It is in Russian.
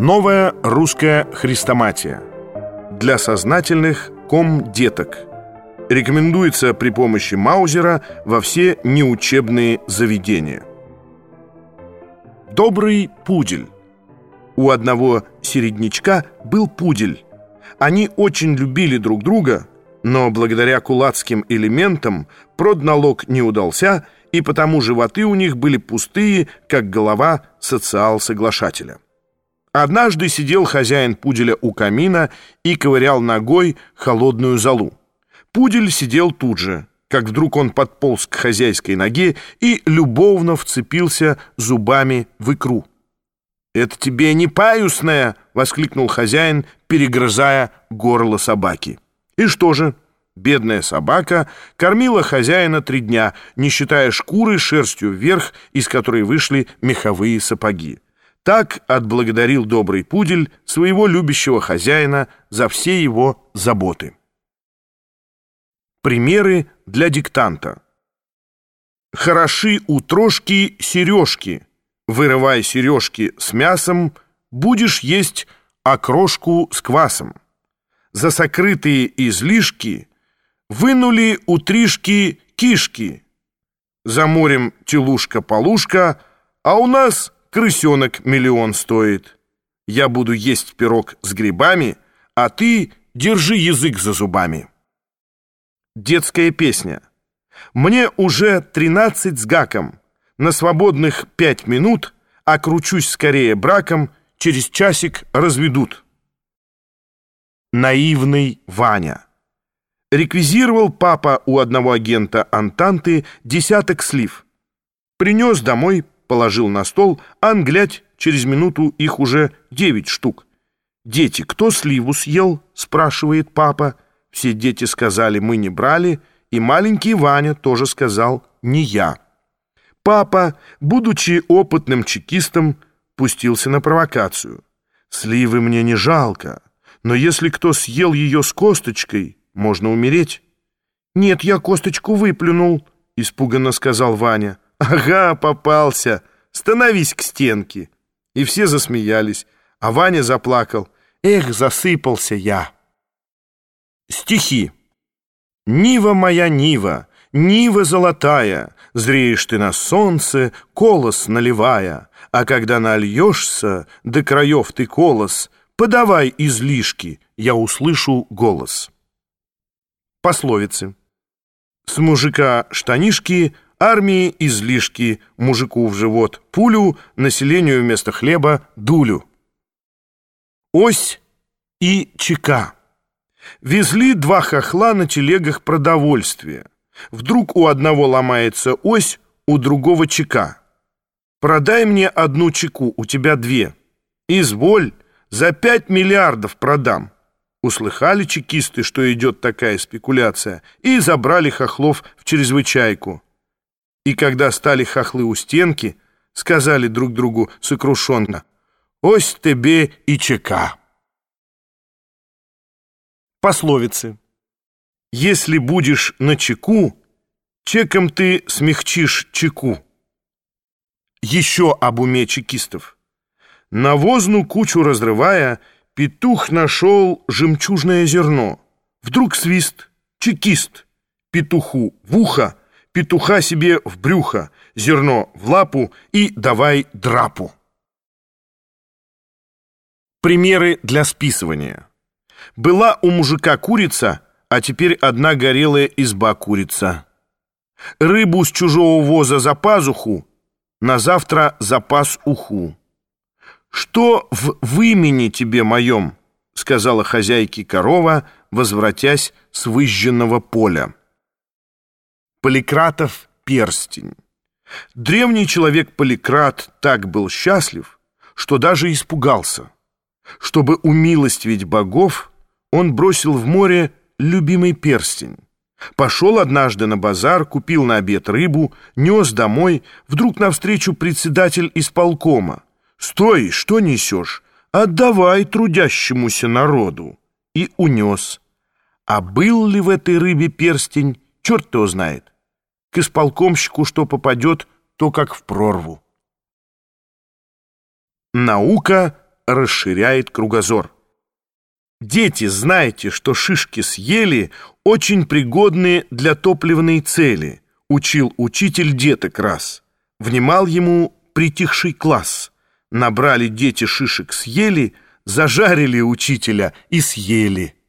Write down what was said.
Новая русская хрестоматия для сознательных комдеток. Рекомендуется при помощи Маузера во все неучебные заведения. Добрый пудель. У одного середнячка был пудель. Они очень любили друг друга, но благодаря кулацким элементам продналог не удался, и потому животы у них были пустые, как голова социал-соглашателя. Однажды сидел хозяин пуделя у камина и ковырял ногой холодную золу. Пудель сидел тут же, как вдруг он подполз к хозяйской ноге и любовно вцепился зубами в икру. «Это тебе не паюсная!» — воскликнул хозяин, перегрызая горло собаки. И что же? Бедная собака кормила хозяина 3 дня, не считая шкуры шерстью вверх, из которой вышли меховые сапоги. Так отблагодарил добрый пудель своего любящего хозяина за все его заботы. Примеры для диктанта. Хороши у трошки сережки. Вырывай сережки с мясом, будешь есть окрошку с квасом. За сокрытые излишки вынули у Тришки кишки. За морем телушка-полушка, а у нас крысенок миллион стоит. Я буду есть пирог с грибами, а ты держи язык за зубами. Детская песня. Мне уже 13 с гаком. На свободных 5 минут окручусь скорее браком, через часик разведут. Наивный Ваня. Реквизировал папа у одного агента Антанты 10 слив. Принес домой, положил на стол, ан глядь, через минуту их уже 9 штук. «Дети, кто сливу съел?» — спрашивает папа. Все дети сказали: «Мы не брали», и маленький Ваня тоже сказал: «Не я». Папа, будучи опытным чекистом, пустился на провокацию. «Сливы мне не жалко, но если кто съел ее с косточкой, можно умереть». «Нет, я косточку выплюнул», — испуганно сказал Ваня. «Ага, попался. Становись к стенке». И все засмеялись, а Ваня заплакал. «Эх, засыпался я». Стихи. «Нива моя, Нива, Нива золотая, зреешь ты на солнце, колос наливая, а когда нальешься, до краев ты колос, подавай излишки, я услышу голос». Пословицы. С мужика штанишки, армии излишки, мужику в живот пулю, населению вместо хлеба дулю. Ось и чека. Везли 2 хохла на телегах продовольствия. Вдруг у одного ломается ось, у другого чека. «Продай мне 1 чеку, у тебя 2. «Изволь, за 5 миллиардов продам». Услыхали чекисты, что идет такая спекуляция, и забрали хохлов в чрезвычайку. И когда стали хохлы у стенки, сказали друг другу сокрушенно: «Ось тебе и чека». Пословицы. Если будешь на чеку, чеком ты смягчишь чеку. Еще об уме чекистов. Навозную кучу разрывая, петух нашел жемчужное зерно. Вдруг свист, чекист. Петуху в ухо, петуха себе в брюхо, зерно в лапу и давай драпу. Примеры для списывания. Была у мужика курица, а теперь одна горелая изба курица. Рыбу с чужого воза за пазуху, на завтра запас уху. «Что в имени тебе моем?» — сказала хозяйке корова, возвратясь с выжженного поля. Поликратов перстень. Древний человек Поликрат так был счастлив, что даже испугался. Чтобы умилостивить богов, он бросил в море любимый перстень. Пошел однажды на базар, купил на обед рыбу, нес домой. Вдруг навстречу председатель исполкома. «Стой, что несешь? Отдавай трудящемуся народу». И унес. А был ли в этой рыбе перстень, черт его знает. К исполкомщику что попадет, то как в прорву. Наука расширяет кругозор. Дети, знайте, что шишки с ели очень пригодны для топливной цели, учил учитель деток раз. Внимал ему притихший класс. Набрали дети шишек с ели, зажарили учителя и съели.